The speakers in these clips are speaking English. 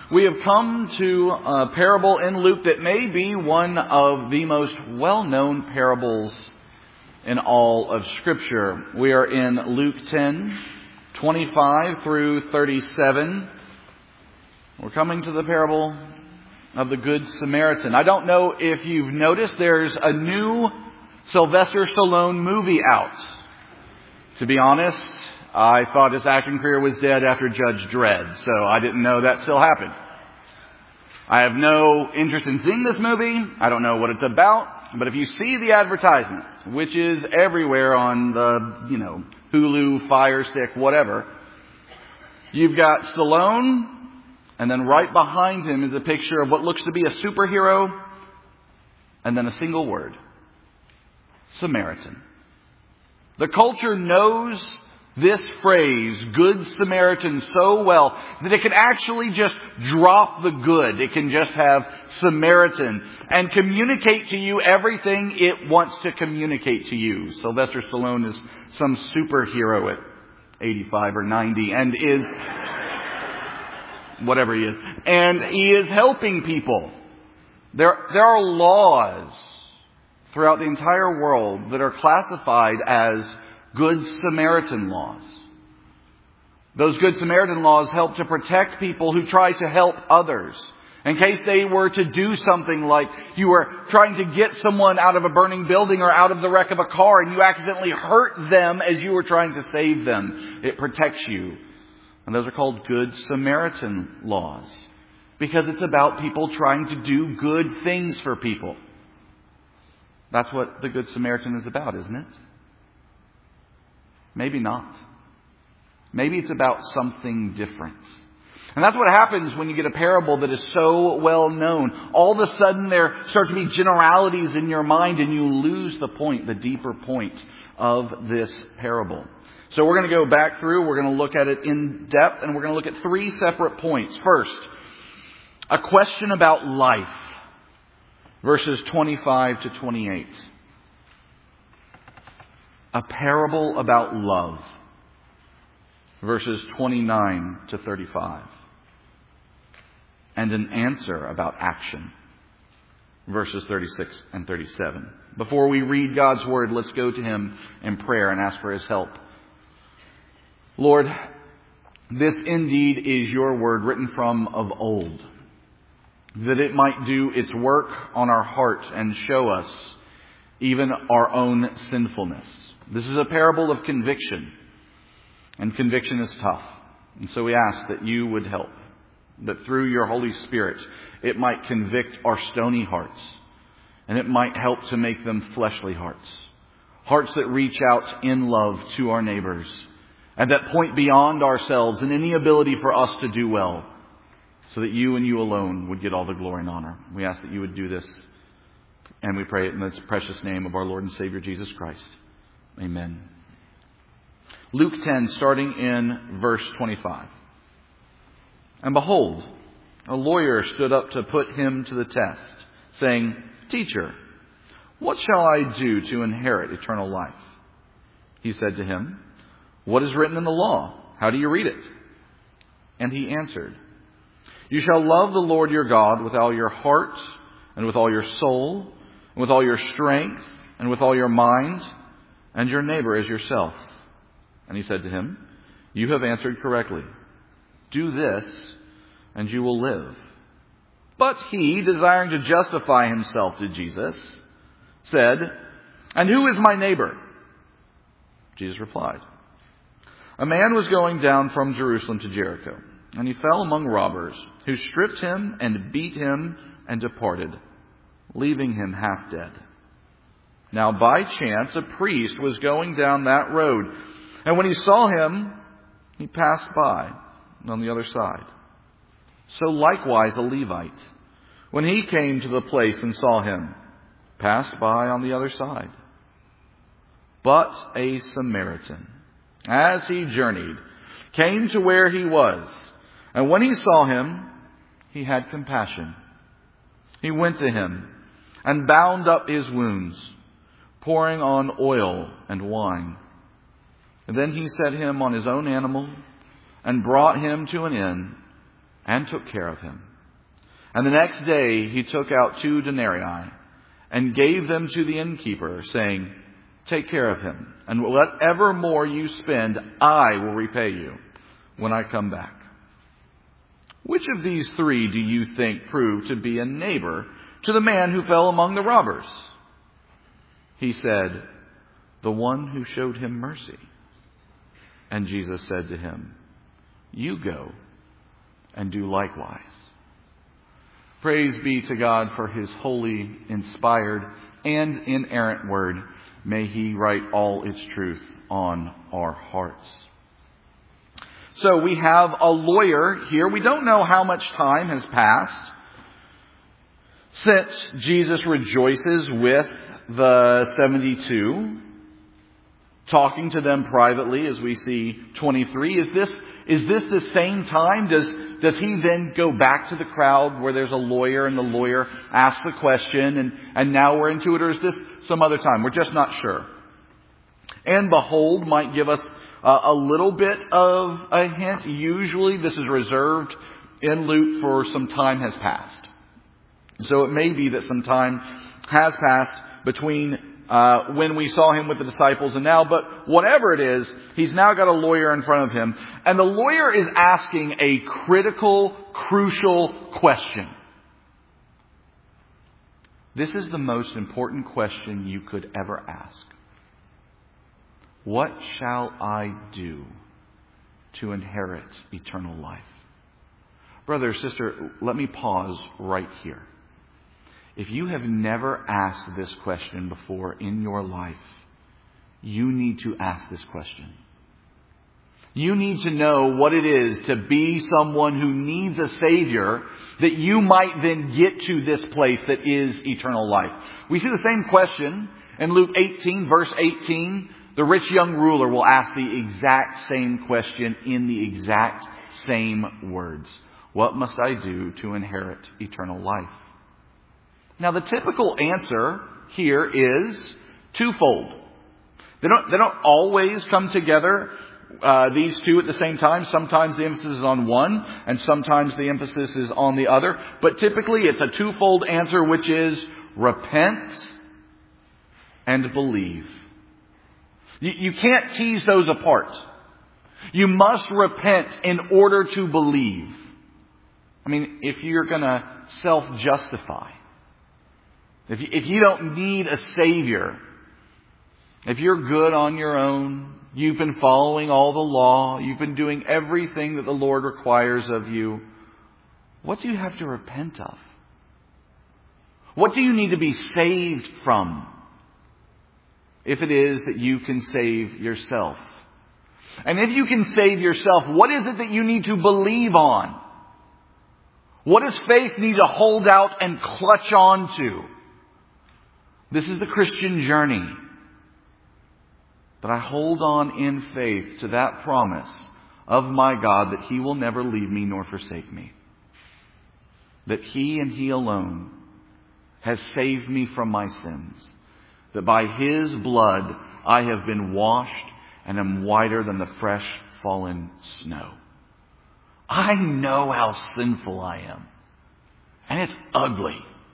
We have come to a parable in Luke that may be one of the most well-known parables in all of Scripture. We are in Luke 10:25 through 37. We're coming to the parable of the Good Samaritan. I don't know if you've noticed, there's a new Sylvester Stallone movie out. To be honest, I thought his acting career was dead after Judge Dredd, so I didn't know that still happened. I have no interest in seeing this movie. I don't know what it's about. But if you see the advertisement, which is everywhere on the, Hulu, Fire Stick, whatever, you've got Stallone, and then right behind him is a picture of what looks to be a superhero, and then a single word: Samaritan. The culture knows this phrase, Good Samaritan, so well that it can actually just drop the good. It can just have Samaritan and communicate to you everything it wants to communicate to you. Sylvester Stallone is some superhero at 85 or 90 and is whatever he is. And he is helping people. There are laws throughout the entire world that are classified as Good Samaritan laws. Those Good Samaritan laws help to protect people who try to help others. In case they were to do something like you were trying to get someone out of a burning building or out of the wreck of a car and you accidentally hurt them as you were trying to save them. It protects you. And those are called Good Samaritan laws. Because it's about people trying to do good things for people. That's what the Good Samaritan is about, isn't it? Maybe not. Maybe it's about something different. And that's what happens when you get a parable that is so well known. All of a sudden there start to be generalities in your mind and you lose the point, the deeper point of this parable. So we're going to go back through, we're going to look at it in depth, and we're going to look at three separate points. First, a question about life, verses 25 to 28. A parable about love, verses 29 to 35. And an answer about action, verses 36 and 37. Before we read God's Word, let's go to Him in prayer and ask for His help. Lord, this indeed is Your Word written from of old, that it might do its work on our heart and show us even our own sinfulness. This is a parable of conviction, and conviction is tough. And so we ask that You would help, that through Your Holy Spirit it might convict our stony hearts, and it might help to make them fleshly hearts. Hearts that reach out in love to our neighbors, and that point beyond ourselves and any ability for us to do well, so that You and You alone would get all the glory and honor. We ask that You would do this, and we pray it in the precious name of our Lord and Savior Jesus Christ. Amen. Luke 10, starting in verse 25. And behold, a lawyer stood up to put Him to the test, saying, Teacher, what shall I do to inherit eternal life? He said to him, What is written in the law? How do you read it? And he answered, You shall love the Lord your God with all your heart, and with all your soul, and with all your strength, and with all your mind, and your neighbor as yourself. And he said to him, You have answered correctly. Do this, and you will live. But he, desiring to justify himself to Jesus, said, And who is my neighbor? Jesus replied, A man was going down from Jerusalem to Jericho, and he fell among robbers, who stripped him and beat him and departed, leaving him half dead. Now by chance a priest was going down that road, and when he saw him, he passed by on the other side. So likewise a Levite, when he came to the place and saw him, passed by on the other side. But a Samaritan, as he journeyed, came to where he was, and when he saw him, he had compassion. He went to him and bound up his wounds, pouring on oil and wine. And then he set him on his own animal and brought him to an inn and took care of him. And the next day he took out 2 denarii and gave them to the innkeeper, saying, take care of him, and whatever more you spend, I will repay you when I come back. Which of these 3 do you think proved to be a neighbor to the man who fell among the robbers? He said, the one who showed him mercy. And Jesus said to him, you go and do likewise. Praise be to God for His holy, inspired, and inerrant word. May He write all its truth on our hearts. So we have a lawyer here. We don't know how much time has passed since Jesus rejoices with the 72, talking to them privately, as we see 23. Is this the same time? Does he then go back to the crowd where there's a lawyer and the lawyer asks the question and now we're into it? Or is this some other time? We're just not sure. And behold might give us a little bit of a hint. Usually this is reserved in Luke for some time has passed. So it may be that some time has passed between when we saw him with the disciples and now. But whatever it is, he's now got a lawyer in front of him. And the lawyer is asking a critical, crucial question. This is the most important question you could ever ask. What shall I do to inherit eternal life? Brother or sister, let me pause right here. If you have never asked this question before in your life, you need to ask this question. You need to know what it is to be someone who needs a Savior, that you might then get to this place that is eternal life. We see the same question in Luke 18, verse 18. The rich young ruler will ask the exact same question in the exact same words. What must I do to inherit eternal life? Now, the typical answer here is twofold. They don't always come together, these two at the same time. Sometimes the emphasis is on one, and sometimes the emphasis is on the other. But typically it's a twofold answer, which is repent and believe. You can't tease those apart. You must repent in order to believe. I mean, if you're going to self-justify, if you don't need a Savior, if you're good on your own, you've been following all the law, you've been doing everything that the Lord requires of you, what do you have to repent of? What do you need to be saved from? If it is that you can save yourself. And if you can save yourself, what is it that you need to believe on? What does faith need to hold out and clutch on to? This is the Christian journey. That I hold on in faith to that promise of my God that He will never leave me nor forsake me. That He and He alone has saved me from my sins. That by His blood I have been washed and am whiter than the fresh fallen snow. I know how sinful I am. And it's ugly.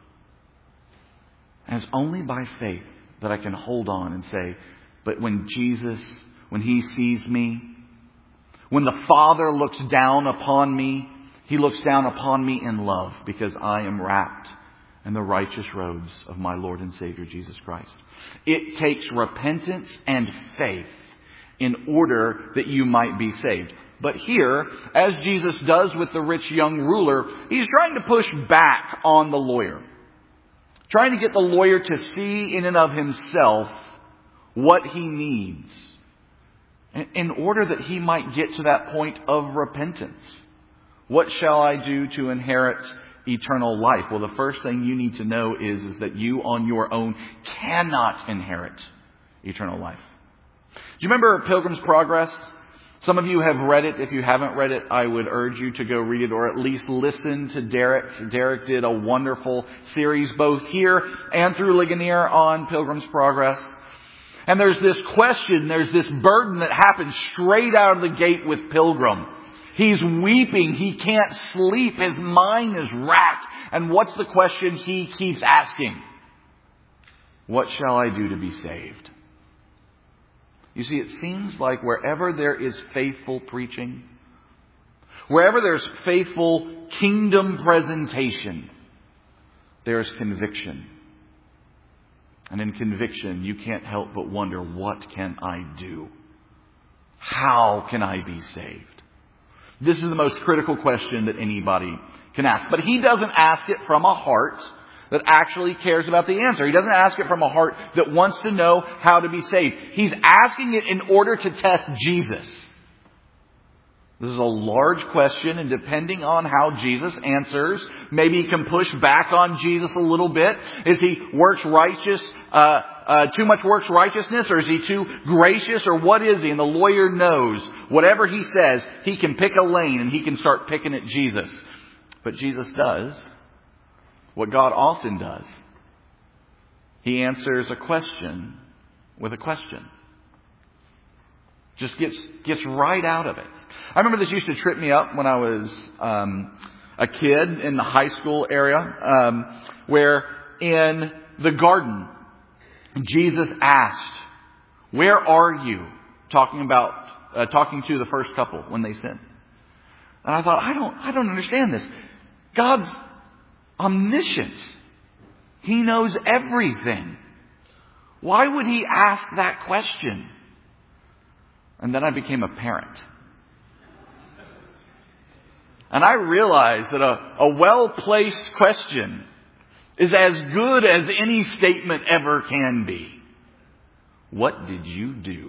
And it's only by faith that I can hold on and say, but when Jesus, when He sees me, when the Father looks down upon me, He looks down upon me in love because I am wrapped in the righteous robes of my Lord and Savior Jesus Christ. It takes repentance and faith in order that you might be saved. But here, as Jesus does with the rich young ruler, He's trying to push back on the lawyer. Trying to get the lawyer to see in and of himself what he needs in order that he might get to that point of repentance. What shall I do to inherit eternal life? Well, the first thing you need to know is that you on your own cannot inherit eternal life. Do you remember Pilgrim's Progress? Some of you have read it. If you haven't read it, I would urge you to go read it or at least listen to Derek. Derek did a wonderful series both here and through Ligonier on Pilgrim's Progress. And there's this question, there's this burden that happens straight out of the gate with Pilgrim. He's weeping. He can't sleep. His mind is racked. And what's the question he keeps asking? What shall I do to be saved? You see, it seems like wherever there is faithful preaching, wherever there's faithful kingdom presentation, there's conviction. And in conviction, you can't help but wonder, what can I do? How can I be saved? This is the most critical question that anybody can ask. But he doesn't ask it from a heart that actually cares about the answer. He doesn't ask it from a heart that wants to know how to be saved. He's asking it in order to test Jesus. This is a large question, and depending on how Jesus answers, maybe he can push back on Jesus a little bit. Is he too much works righteousness, or is he too gracious, or what is he? And the lawyer knows whatever he says, he can pick a lane and he can start picking at Jesus. But Jesus does what God often does. He answers a question with a question. Just gets right out of it. I remember this used to trip me up when I was a kid in the high school area, where in the garden, Jesus asked, "Where are you?" Talking to the first couple when they sinned. And I thought, I don't understand this. God's omniscient. He knows everything. Why would he ask that question? And then I became a parent. And I realized that a well-placed question is as good as any statement ever can be. What did you do?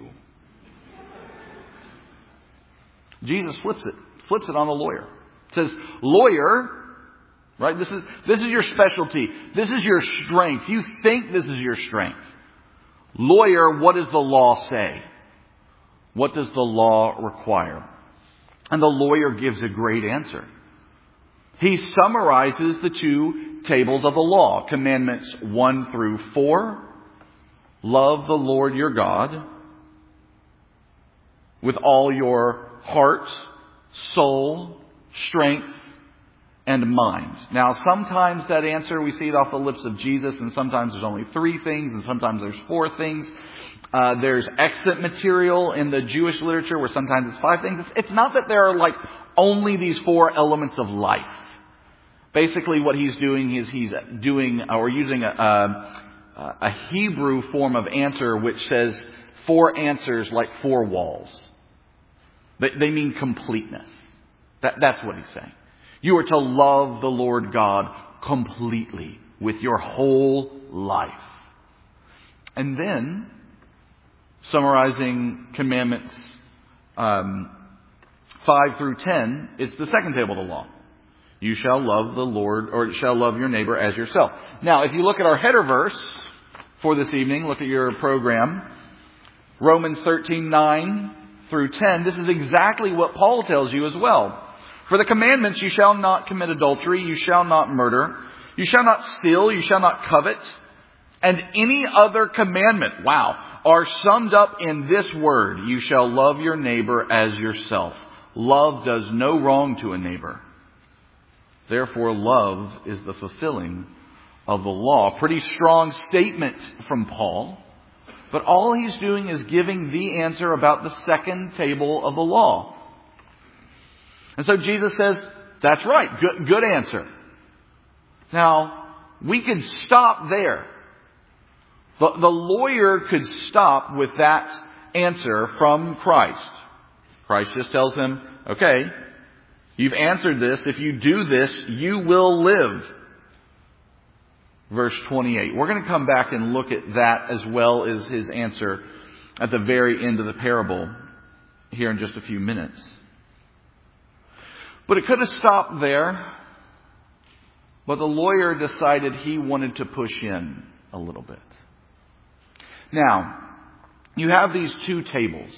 Jesus flips it on the lawyer. It says, "Lawyer," right? This is your specialty. This is your strength. You think this is your strength. "Lawyer, what does the law say? What does the law require?" And the lawyer gives a great answer. He summarizes the two tables of the law. Commandments 1 through 4. Love the Lord your God with all your heart, soul, strength, and mind. Now, sometimes that answer, we see it off the lips of Jesus, and sometimes there's only 3 things, and sometimes there's 4 things. There's extant material in the Jewish literature where sometimes it's 5 things. It's not that there are only these 4 elements of life. Basically what he's doing is he's using a Hebrew form of answer which says 4 answers like 4 walls. They mean completeness. That's what he's saying. You are to love the Lord God completely with your whole life. And then, summarizing commandments 5 through 10, it's the second table of the law. You shall love the Lord, or shall love your neighbor as yourself. Now, if you look at our header verse for this evening, look at your program, Romans 13:9 through 10, this is exactly what Paul tells you as well. For the commandments, you shall not commit adultery, you shall not murder, you shall not steal, you shall not covet, and any other commandment, are summed up in this word: you shall love your neighbor as yourself. Love does no wrong to a neighbor. Therefore, love is the fulfilling of the law. Pretty strong statement from Paul. But all he's doing is giving the answer about the second table of the law. And so Jesus says, that's right, good answer. Now, we could stop there. The lawyer could stop with that answer from Christ. Christ just tells him, okay, you've answered this. If you do this, you will live. Verse 28. We're going to come back and look at that as well as his answer at the very end of the parable here in just a few minutes. But it could have stopped there. But the lawyer decided he wanted to push in a little bit. Now, you have these 2 tables.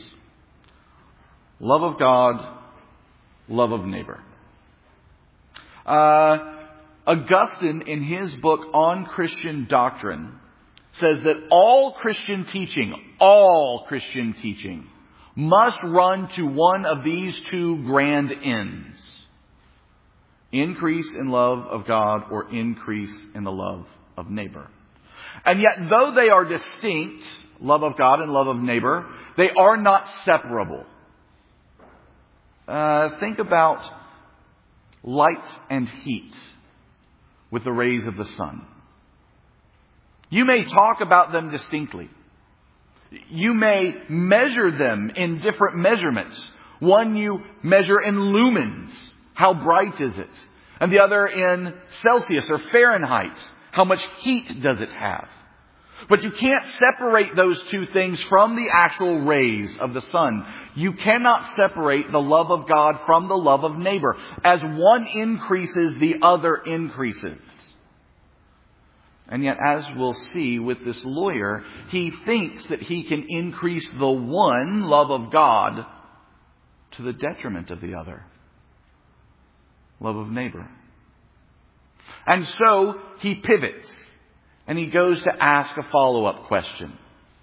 Love of God, love of neighbor. Augustine, in his book on Christian doctrine, says that all Christian teaching must run to one of these two grand ends. Increase in love of God or increase in the love of neighbor. And yet, though they are distinct, love of God and love of neighbor, they are not separable. Think about light and heat with the rays of the sun. You may talk about them distinctly. You may measure them in different measurements. One you measure in lumens. How bright is it? And the other in Celsius or Fahrenheit. How much heat does it have? But you can't separate those two things from the actual rays of the sun. You cannot separate the love of God from the love of neighbor. As one increases, the other increases. And yet, as we'll see with this lawyer, he thinks that he can increase the one, love of God, to the detriment of the other, love of neighbor. And so he pivots and he goes to ask a follow-up question.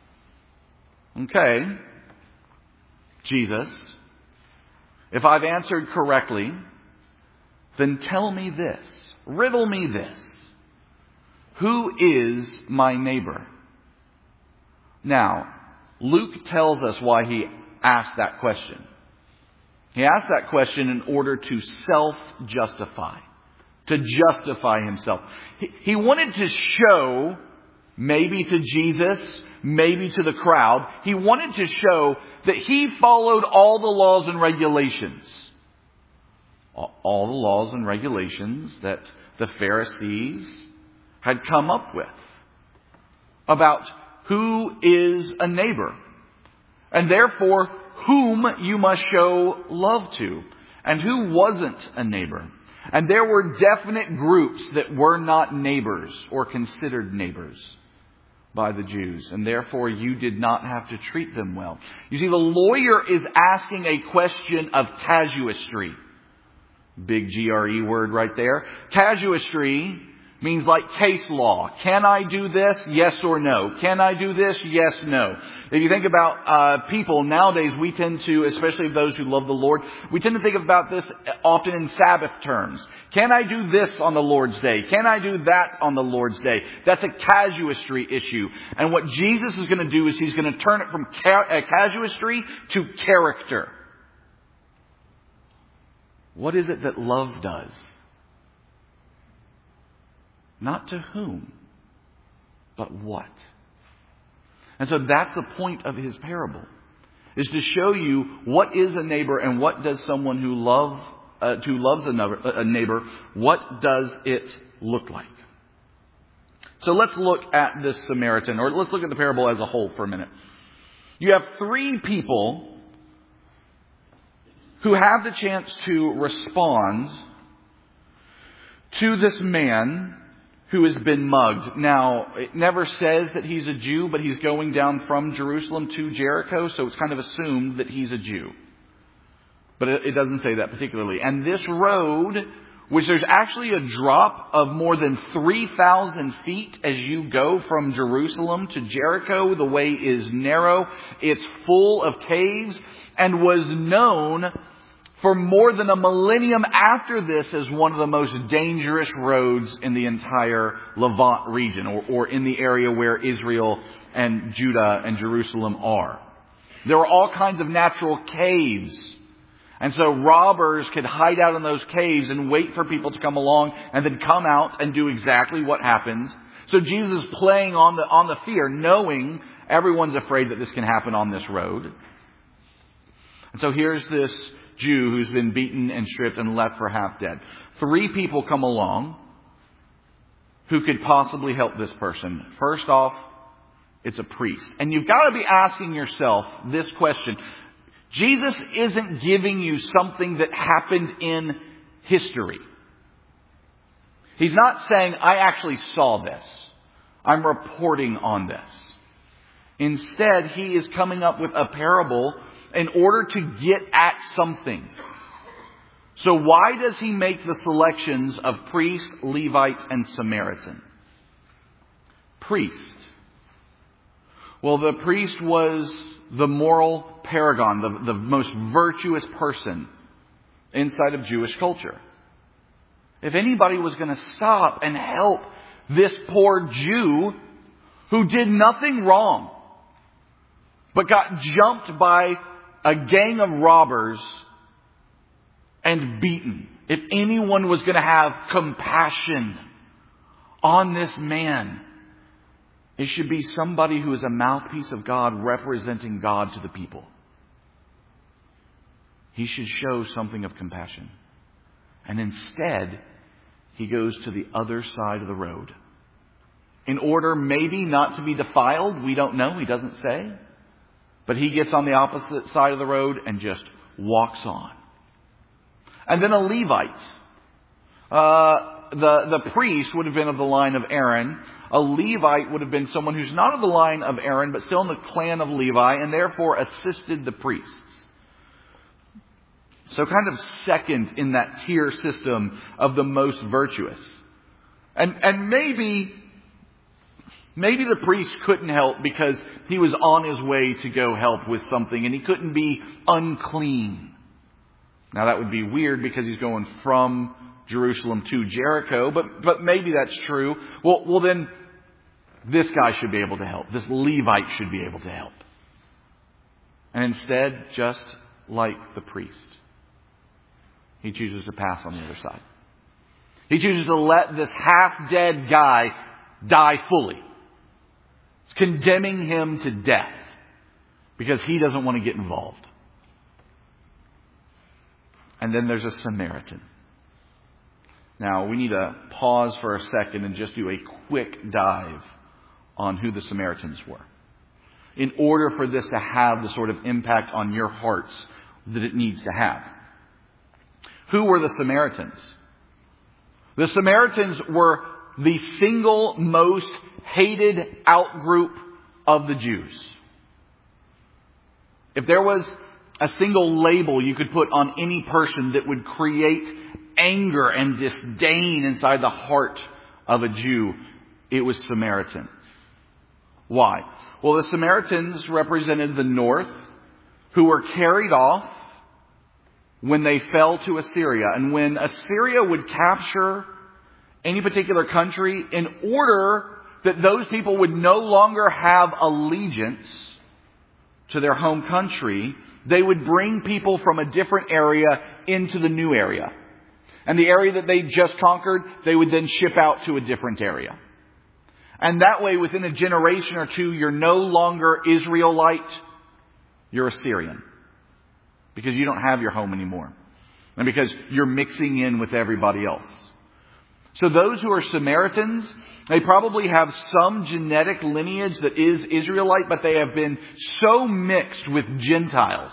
Okay, Jesus, if I've answered correctly, then tell me this, riddle me this. Who is my neighbor? Now, Luke tells us why he asked that question. He asked that question in order to self-justify, to justify himself. He wanted to show, maybe to Jesus, maybe to the crowd, he wanted to show that he followed all the laws and regulations. All the laws and regulations that the Pharisees had come up with about who is a neighbor, and therefore whom you must show love to, and who wasn't a neighbor. And there were definite groups that were not neighbors or considered neighbors by the Jews, and therefore you did not have to treat them well. You see, the lawyer is asking a question of casuistry. Big GRE word right there. Casuistry means like case law. Can I do this? Yes or no. Can I do this? Yes, no. If you think about people nowadays, we tend to, especially those who love the Lord, we tend to think about this often in Sabbath terms. Can I do this on the Lord's Day? Can I do that on the Lord's Day? That's a casuistry issue. And what Jesus is going to do is he's going to turn it from casuistry to character. What is it that love does? Not to whom, but what. And so that's the point of his parable, is to show you what is a neighbor and what does someone who loves a neighbor, what does it look like. So let's look at this Samaritan, or let's look at the parable as a whole for a minute. You have three people who have the chance to respond to this man who has been mugged. Now, it never says that he's a Jew, but he's going down from Jerusalem to Jericho, so it's kind of assumed that he's a Jew. But it doesn't say that particularly. And this road, which there's actually a drop of more than 3,000 feet as you go from Jerusalem to Jericho, the way is narrow. It's full of caves and was known for more than a millennium after this as one of the most dangerous roads in the entire Levant region, or in the area where Israel and Judah and Jerusalem are. There were all kinds of natural caves. And so robbers could hide out in those caves and wait for people to come along and then come out and do exactly what happens. So Jesus is playing on the fear, knowing everyone's afraid that this can happen on this road. And so here's this Jew who's been beaten and stripped and left for half dead. Three people come along who could possibly help this person. First off, it's a priest. And you've got to be asking yourself this question. Jesus isn't giving you something that happened in history. He's not saying, I actually saw this. I'm reporting on this. Instead, he is coming up with a parable in order to get at something. So why does he make the selections of priest, Levite, and Samaritan? Priest. Well, the priest was the moral paragon, the most virtuous person inside of Jewish culture. If anybody was going to stop and help this poor Jew who did nothing wrong, but got jumped by a gang of robbers and beaten, if anyone was going to have compassion on this man, it should be somebody who is a mouthpiece of God representing God to the people. He should show something of compassion. And instead, he goes to the other side of the road. In order maybe not to be defiled, we don't know, he doesn't say. But he gets on the opposite side of the road and just walks on. And then a Levite. The priest would have been of the line of Aaron. A Levite would have been someone who's not of the line of Aaron, but still in the clan of Levi, and therefore assisted the priests. So kind of second in that tier system of the most virtuous. And maybe the priest couldn't help because he was on his way to go help with something and he couldn't be unclean. Now that would be weird because he's going from Jerusalem to Jericho, but maybe that's true. Well then this guy should be able to help. This Levite should be able to help. And instead, just like the priest, he chooses to pass on the other side. He chooses to let this half-dead guy die fully. It's condemning him to death because he doesn't want to get involved. And then there's a Samaritan. Now, we need to pause for a second and just do a quick dive on who the Samaritans were, in order for this to have the sort of impact on your hearts that it needs to have. Who were the Samaritans? The Samaritans were the single most hated outgroup of the Jews. If there was a single label you could put on any person that would create anger and disdain inside the heart of a Jew, it was Samaritan. Why? Well, the Samaritans represented the north, who were carried off when they fell to Assyria. And when Assyria would capture any particular country, in order that those people would no longer have allegiance to their home country, they would bring people from a different area into the new area. And the area that they just conquered, they would then ship out to a different area. And that way, within a generation or two, you're no longer Israelite, you're Assyrian. Because you don't have your home anymore. And because you're mixing in with everybody else. So those who are Samaritans, they probably have some genetic lineage that is Israelite, but they have been so mixed with Gentiles.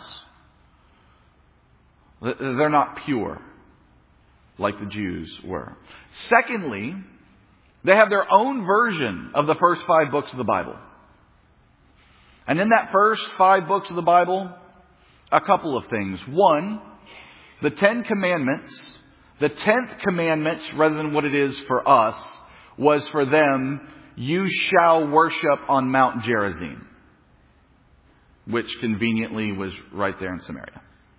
They're not pure like the Jews were. Secondly, they have their own version of the first 5 books of the Bible. And in that first 5 books of the Bible, a couple of things. One, the 10 Commandments. The 10th commandment, rather than what it is for us, was for them, you shall worship on Mount Gerizim, which conveniently was right there in Samaria.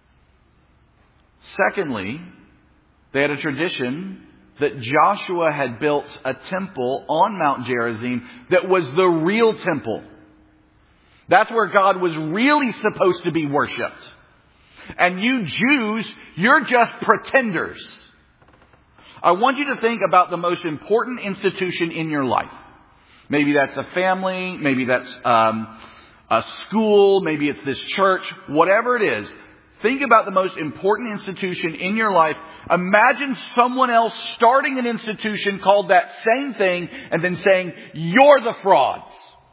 Secondly, they had a tradition that Joshua had built a temple on Mount Gerizim that was the real temple. That's where God was really supposed to be worshipped. And you Jews, you're just pretenders. I want you to think about the most important institution in your life. Maybe that's a family, maybe that's a school, maybe it's this church, whatever it is. Think about the most important institution in your life. Imagine someone else starting an institution called that same thing and then saying, you're the frauds.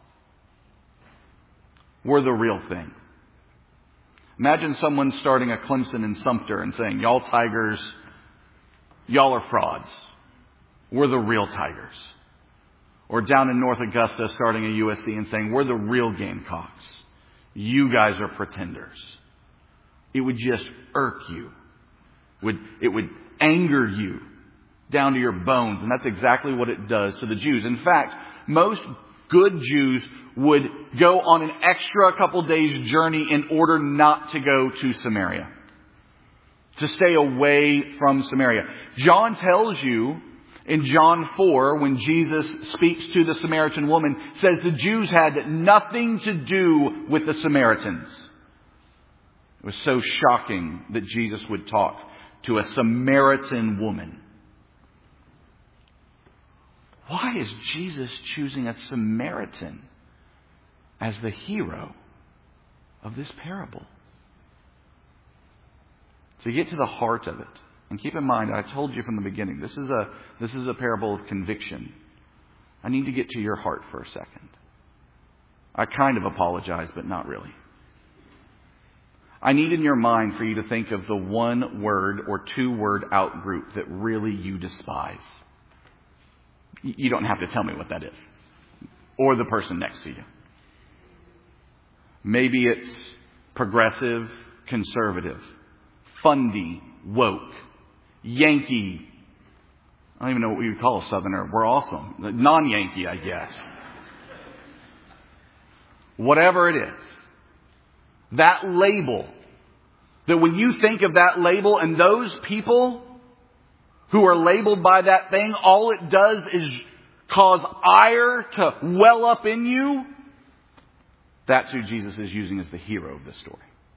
We're the real thing. Imagine someone starting a Clemson in Sumter and saying, y'all Tigers, y'all are frauds. We're the real Tigers. Or down in North Augusta starting a USC and saying, we're the real Gamecocks. You guys are pretenders. It would just irk you. It would anger you down to your bones. And that's exactly what it does to the Jews. In fact, most good Jews would go on an extra couple days journey in order not to go to Samaria. To stay away from Samaria. John tells you in John 4, when Jesus speaks to the Samaritan woman, says the Jews had nothing to do with the Samaritans. It was so shocking that Jesus would talk to a Samaritan woman. Why is Jesus choosing a Samaritan as the hero of this parable? To get to the heart of it, and keep in mind, I told you from the beginning, this is a parable of conviction. I need to get to your heart for a second. I kind of apologize, but not really. I need in your mind for you to think of the one word or two word out group that really you despise. You don't have to tell me what that is. Or the person next to you. Maybe it's progressive, conservative, fundy, woke, Yankee. I don't even know what we would call a Southerner. We're awesome. Non-Yankee, I guess. Whatever it is. That label. That when you think of that label and those people who are labeled by that thing, all it does is cause ire to well up in you. That's who Jesus is using as the hero of this story.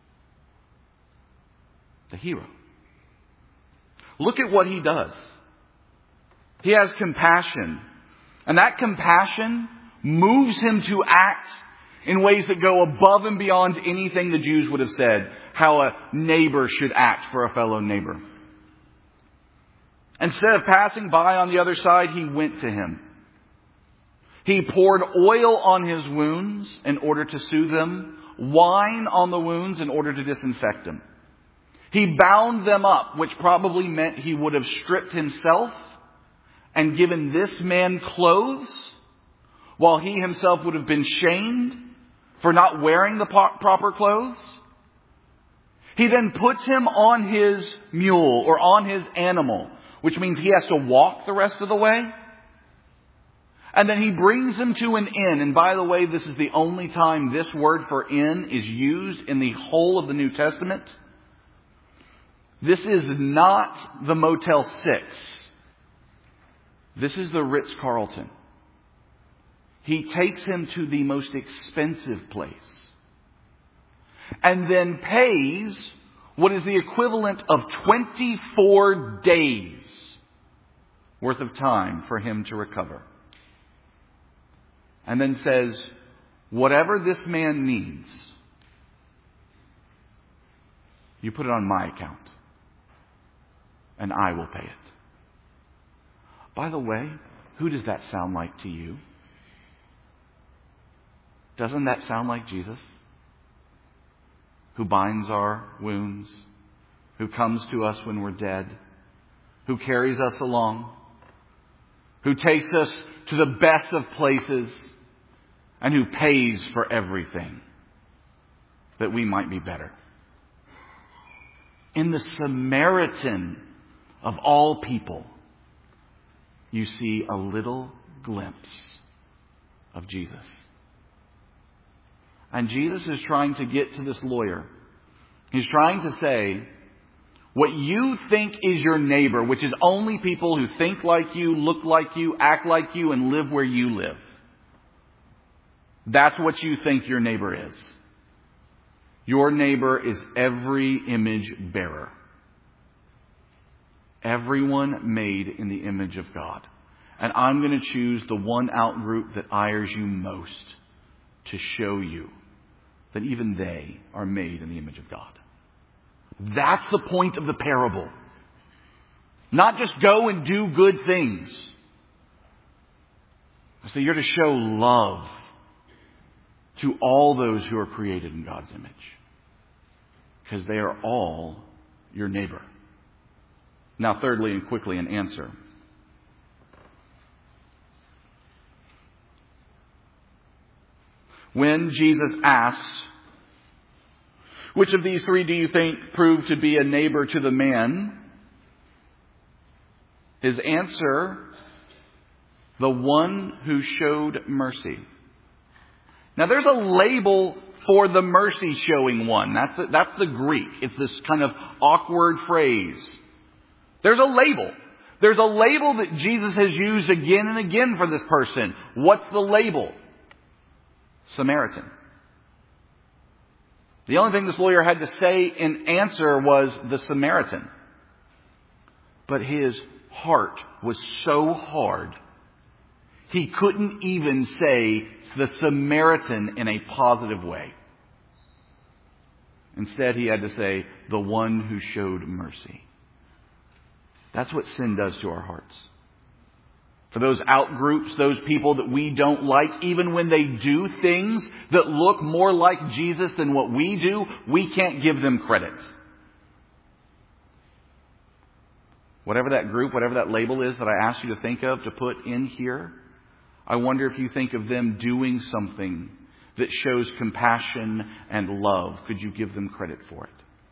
The hero. Look at what he does. He has compassion. And that compassion moves him to act in ways that go above and beyond anything the Jews would have said, how a neighbor should act for a fellow neighbor. Instead of passing by on the other side, he went to him. He poured oil on his wounds in order to soothe them, wine on the wounds in order to disinfect them. He bound them up, which probably meant he would have stripped himself and given this man clothes, while he himself would have been shamed for not wearing the proper clothes. He then puts him on his mule or on his animal, which means he has to walk the rest of the way. And then he brings him to an inn. And by the way, this is the only time this word for inn is used in the whole of the New Testament. This is not the Motel 6. This is the Ritz-Carlton. He takes him to the most expensive place. And then pays what is the equivalent of 24 days worth of time for him to recover. And then says, whatever this man needs, you put it on my account. And I will pay it. By the way, who does that sound like to you? Doesn't that sound like Jesus? Who binds our wounds, who comes to us when we're dead, who carries us along, who takes us to the best of places, and who pays for everything that we might be better. In the Samaritan of all people, you see a little glimpse of Jesus. And Jesus is trying to get to this lawyer. He's trying to say, what you think is your neighbor, which is only people who think like you, look like you, act like you, and live where you live. That's what you think your neighbor is. Your neighbor is every image bearer. Everyone made in the image of God. And I'm going to choose the one out group that ires you most to show you that even they are made in the image of God. That's the point of the parable. Not just go and do good things. So you're to show love to all those who are created in God's image. Because they are all your neighbor. Now, thirdly and quickly, an answer. When Jesus asks, which of these three do you think proved to be a neighbor to the man? His answer, the one who showed mercy. Now there's a label for the mercy showing one. That's the Greek. It's this kind of awkward phrase. There's a label. There's a label that Jesus has used again and again for this person. What's the label? Samaritan. The only thing this lawyer had to say in answer was the Samaritan. But his heart was so hard, he couldn't even say the Samaritan in a positive way. Instead, he had to say, the one who showed mercy. That's what sin does to our hearts. For those out-groups, those people that we don't like, even when they do things that look more like Jesus than what we do, we can't give them credit. Whatever that group, whatever that label is that I asked you to think of, to put in here, I wonder if you think of them doing something that shows compassion and love. Could you give them credit for it?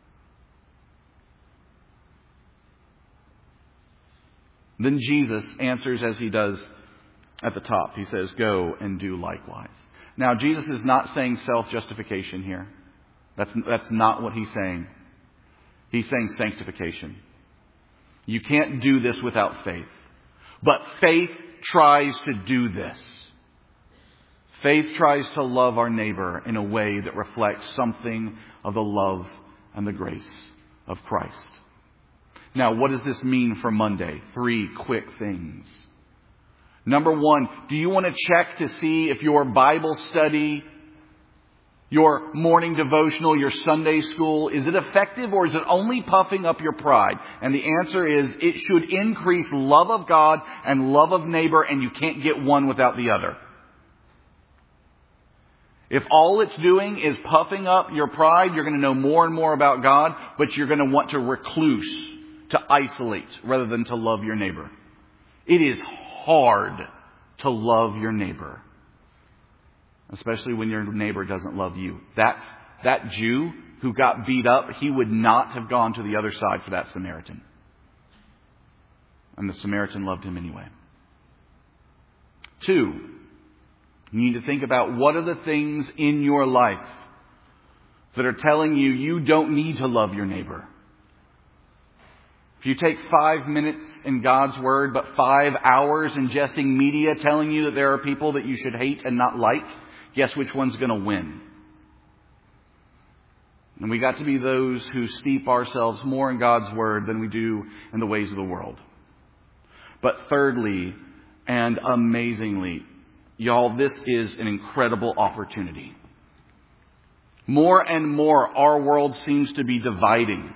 Then Jesus answers as he does at the top. He says, go and do likewise. Now, Jesus is not saying self-justification here. That's not what he's saying. He's saying sanctification. You can't do this without faith. But faith tries to do this. Faith tries to love our neighbor in a way that reflects something of the love and the grace of Christ. Now, what does this mean for Monday? 3 quick things. Number 1, do you want to check to see if your Bible study, your morning devotional, your Sunday school, is it effective or is it only puffing up your pride? And the answer is it should increase love of God and love of neighbor, and you can't get one without the other. If all it's doing is puffing up your pride, you're going to know more and more about God, but you're going to want to recluse, to isolate, rather than to love your neighbor. It is hard to love your neighbor, especially when your neighbor doesn't love you. That Jew who got beat up, he would not have gone to the other side for that Samaritan. And the Samaritan loved him anyway. 2, you need to think about what are the things in your life that are telling you you don't need to love your neighbor. If you take 5 minutes in God's Word, but 5 hours ingesting media telling you that there are people that you should hate and not like, guess which one's going to win? And we got to be those who steep ourselves more in God's Word than we do in the ways of the world. But thirdly, and amazingly, y'all, this is an incredible opportunity. More and more, our world seems to be dividing.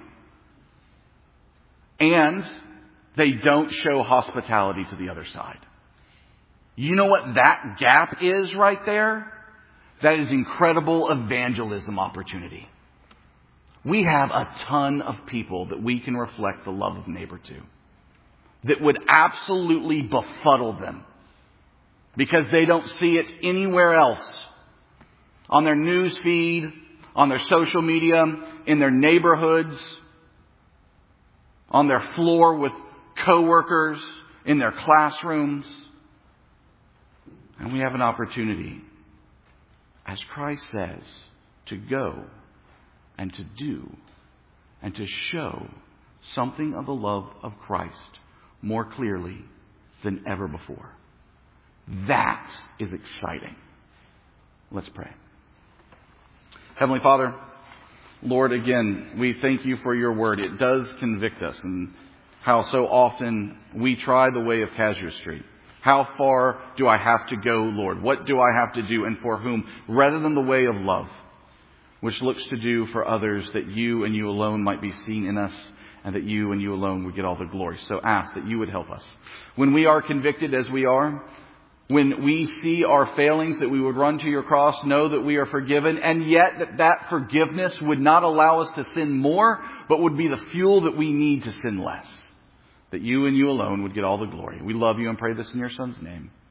And they don't show hospitality to the other side. You know what that gap is right there? That is incredible evangelism opportunity. We have a ton of people that we can reflect the love of neighbor to, that would absolutely befuddle them because they don't see it anywhere else. On their news feed, on their social media, in their neighborhoods, on their floor with coworkers, in their classrooms. And we have an opportunity, as Christ says, to go and to do and to show something of the love of Christ more clearly than ever before. That is exciting. Let's pray. Heavenly Father, Lord, again, we thank you for your word. It does convict us, and how so often we try the way of casuistry. How far do I have to go, Lord? What do I have to do, and for whom? Rather than the way of love, which looks to do for others that you and you alone might be seen in us, and that you and you alone would get all the glory. So ask that you would help us. When we are convicted as we are, when we see our failings, that we would run to your cross, know that we are forgiven, and yet that forgiveness would not allow us to sin more, but would be the fuel that we need to sin less. That you and you alone would get all the glory. We love you and pray this in your Son's name.